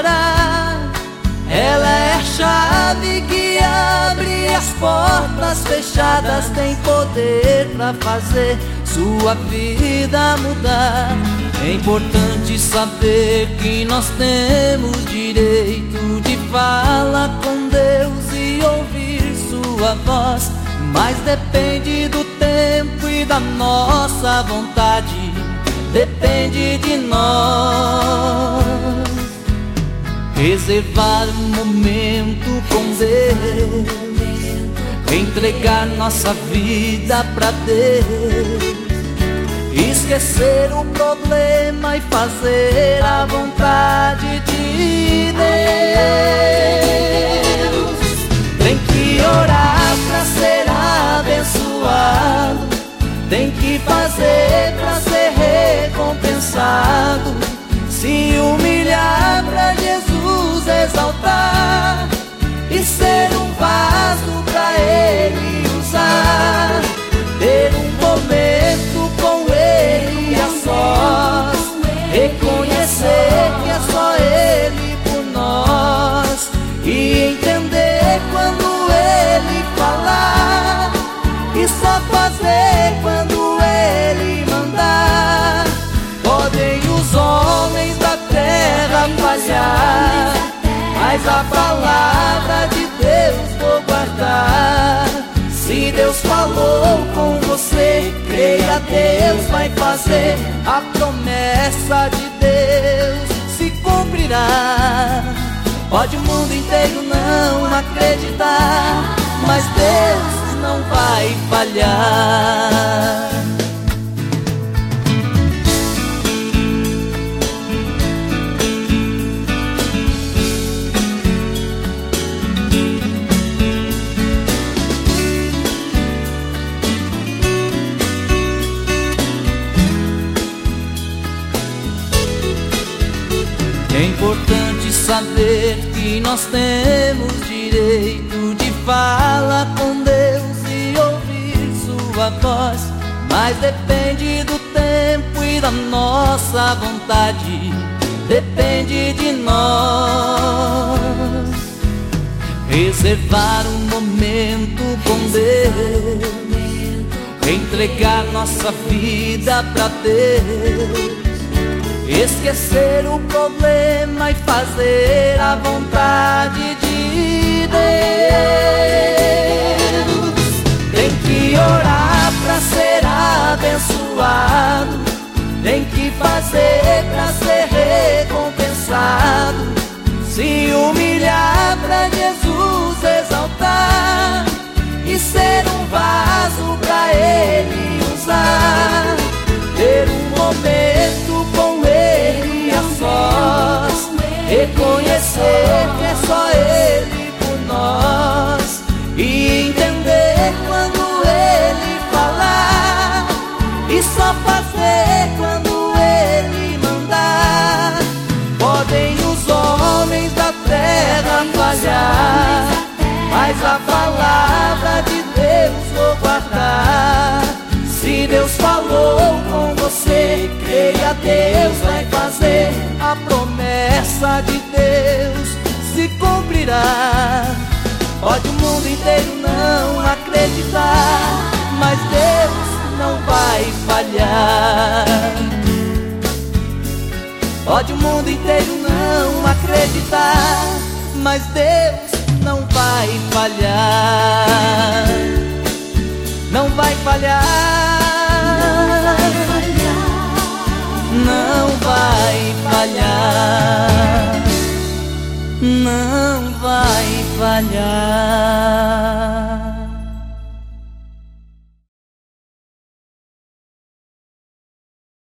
orar. Ela é a chave que abre as portas fechadas, tem poder pra fazer sua vida mudar. É importante saber que nós temos direito de falar com Deus e ouvir sua voz, mas depende do tempo e da nossa vontade, depende de nós. Reservar um momento com Deus, entregar nossa vida pra Deus, esquecer o problema e fazer a vontade de Deus. Tem que orar pra ser abençoado, tem que fazer pra ser recompensado, se humilhar pra Jesus exaltar e ser um vaso pra Ele usar. Ter um momento com Ele a sós, reconhecer que é só Ele por nós e entender quando Ele falar e só fazer quando Ele mandar. Podem os homens da terra falhar, mas a palavra de Deus vou guardar. Se Deus falou com você, creia, Deus vai fazer. A promessa de Deus se cumprirá. Pode o mundo inteiro não acreditar, mas Deus não vai falhar. É importante saber que nós temos direito de falar com Deus e ouvir sua voz, mas depende do tempo e da nossa vontade, depende de nós. Reservar um momento com Deus, entregar nossa vida pra Deus, esquecer o problema e fazer a vontade de Deus. Tem que orar pra ser abençoado, tem que fazer pra ser recompensado, se humilhar pra Jesus exaltar e ser um vaso pra Ele usar. Ter um momento com Ele a sós, reconhecer que é só Ele por nós e entender quando Ele falar e só fazer quando Ele mandar. Podem os homens da terra falhar, mas a palavra de Deus vou guardar. Se Deus falou com você, creia, Deus vai fazer. A promessa de Deus se cumprirá. Pode o mundo inteiro não acreditar, mas Deus não vai falhar. Pode o mundo inteiro não acreditar, mas Deus não vai falhar. Não vai falhar. Não vai falhar, não vai falhar.